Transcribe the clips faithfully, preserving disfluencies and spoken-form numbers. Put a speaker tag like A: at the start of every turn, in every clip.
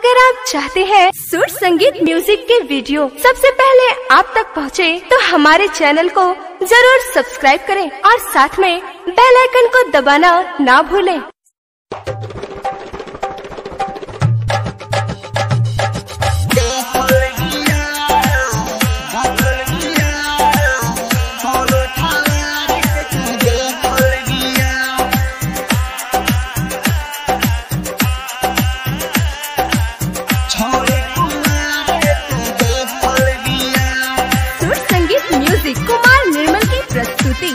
A: अगर आप चाहते हैं सुर संगीत म्यूजिक के वीडियो सबसे पहले आप तक पहुंचे, तो हमारे चैनल को जरूर सब्सक्राइब करें और साथ में बेल आइकन को दबाना ना भूलें। कुमार निर्मल की प्रस्तुति।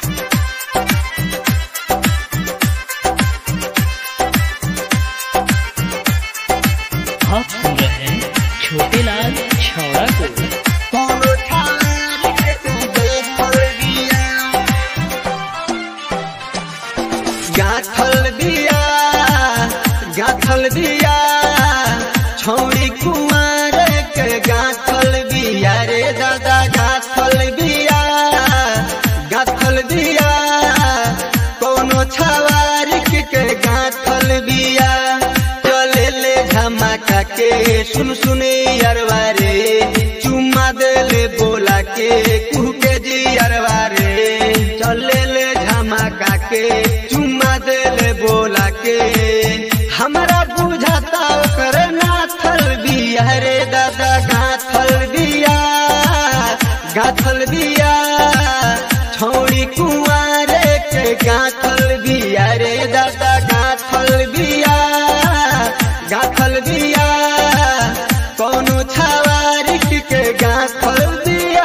B: आप सुन रहे हैं छोटे लाल छौड़ा को।
C: गाथल दिया गाथल दिया छौड़ी कुमार के गाथल दिया रे दादा, गाथल दिया गाथल दिया कोनो छवारी के गाथल दिया। चले ले धमाका के सुन सुनी अरवा रे, चुम्मा दे ले बोला के कुह के जी अरवा रे। चले ले धमाका के चुम्मा दे ले बोला के, हमारा बुझाता कर नाथल दिया रे दादा, गाथल दिया गाथल दिया छौड़ी कुंवर के गाथल दिया रे दादा, गाथल दिया गाथल दिया कोनो छवारी के गाथल दिया।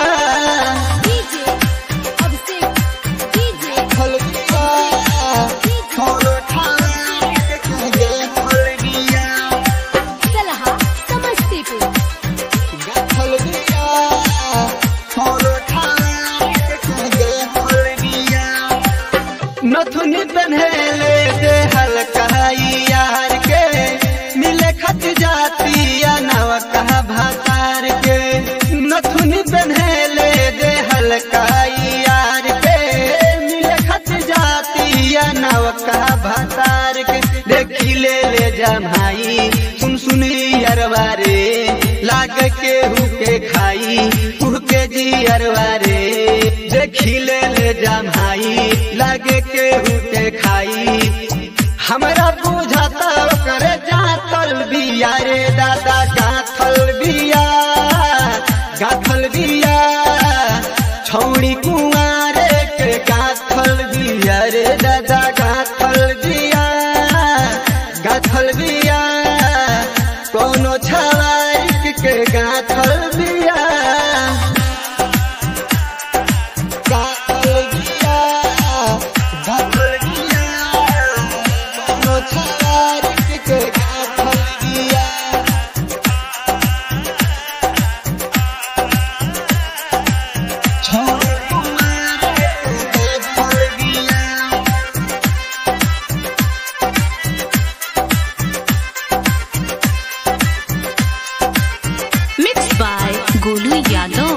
C: नथुनी पहले दे हल्का यार के, मिले खत जातिया नव कहा भातार के। नथुनी पहले दे हल्का यार के, मिले खत जातिया नव कहा भातार के। देखी ले ले जमाई सुन सुनी अरवा रे, लाग के हुके खाई हुके जी अरवा रे। देखी ले ले जमाई लागे के हुके खाई, हमरा बुझाता कर जातल बिया रे दादा, गाथल बिया गाथल बिया छौड़ी कुंवर के गाथल बिया रे दादा, गाथल बिया गाथल बिया कोनो छवारी के गाथल बिया।
B: Mix by Golu Yadav.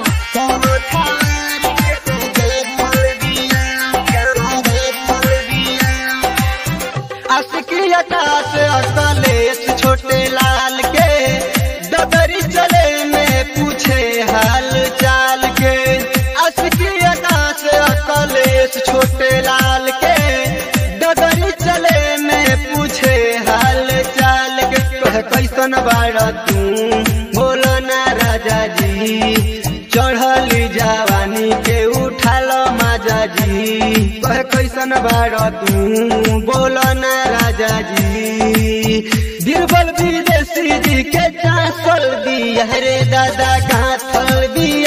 C: असिकियता से अकलेश छोटे लाल के, दबरी चले में पूछे हाल चाल के। असिकियता से अकलेश छोटे लाल के, दबरी चले में पूछे हाल चाल के। कह कैसन बाड़ा तू बोलो ना राजा जी, चढ़ली जवानी के उठाल माजा जी। कह कैसन बाड़ा तू बोलो ना राजा जी, बीरबल विदेशी जी के चांसल दिया रे दादा, गाथल दिया